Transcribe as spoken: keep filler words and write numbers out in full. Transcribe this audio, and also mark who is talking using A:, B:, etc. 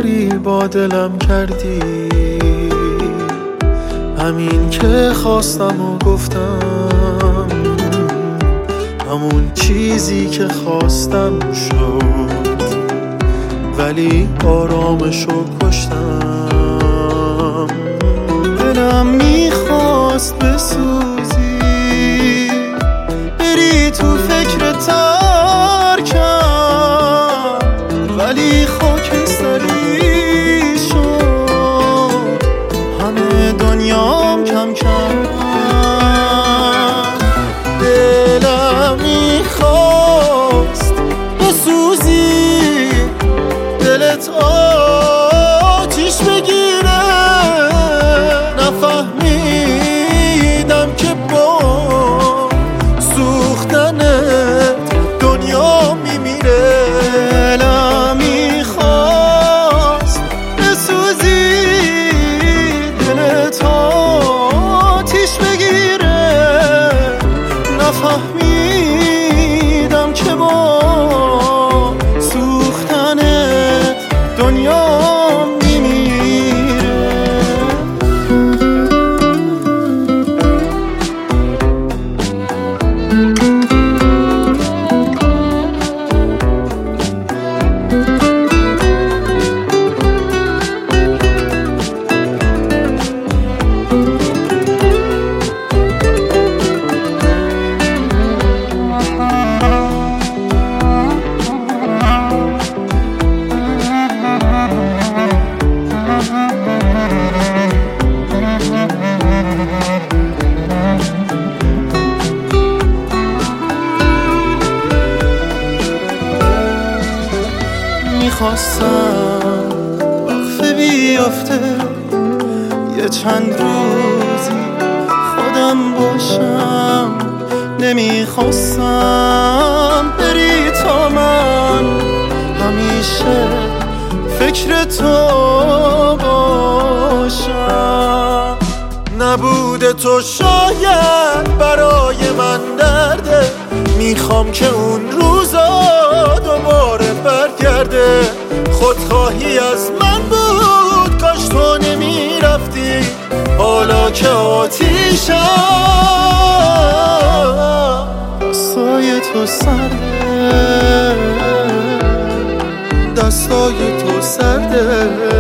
A: کاری با دلم کردی، همین که خواستم و گفتم، همون چیزی که خواستم شد، ولی آرامشو کشتم. دلم میخواست بسوزی، بری تو فکر ترکم، ولی خاکستری شد همه دنیام کم کم. دلم میخواست بسوزی، دلت آتیش بگیره، نفهمیدم که با سوختنت دنیا میمیره. دلم میخواست بسوزی، دلت آتیش بگیره، نفهمیدم که با سوختنت دنیا میخواستم وقفه بیافته، یه چند روزی خودم باشم. نمیخواستم بری تا من همیشه فکر تو باشم. نبوده تو شاید برای من درده، میخوام که اون روزا دوباره برگرده. خودخواهی از من بود، کاش تو نمیرفتی، حالا که آتیشم دستای تو سرده، دستای تو سرده.